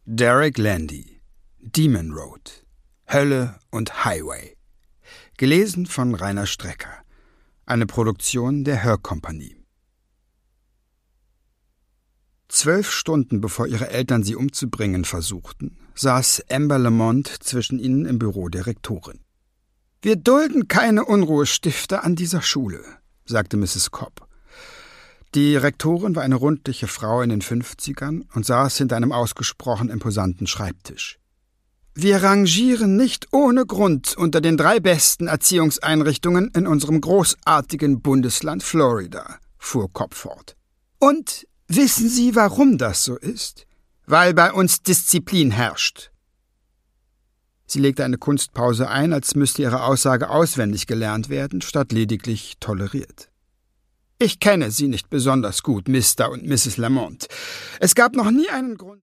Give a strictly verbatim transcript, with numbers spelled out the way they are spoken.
Derek Landy, Demon Road, Hölle und Highway. Gelesen von Rainer Strecker. Eine Produktion der Hörkompanie. Zwölf Stunden bevor ihre Eltern sie umzubringen versuchten, saß Amber Lamont zwischen ihnen im Büro der Rektorin. »Wir dulden keine Unruhestifter an dieser Schule«, sagte Misses Cobb. Die Rektorin war eine rundliche Frau in den Fünfzigern und saß hinter einem ausgesprochen imposanten Schreibtisch. »Wir rangieren nicht ohne Grund unter den drei besten Erziehungseinrichtungen in unserem großartigen Bundesland Florida«, fuhr Cobb fort. »Und wissen Sie, warum das so ist? Weil bei uns Disziplin herrscht.« Sie legte eine Kunstpause ein, als müsste ihre Aussage auswendig gelernt werden, statt lediglich toleriert. »Ich kenne Sie nicht besonders gut, Mister und Misses Lamont. Es gab noch nie einen Grund...«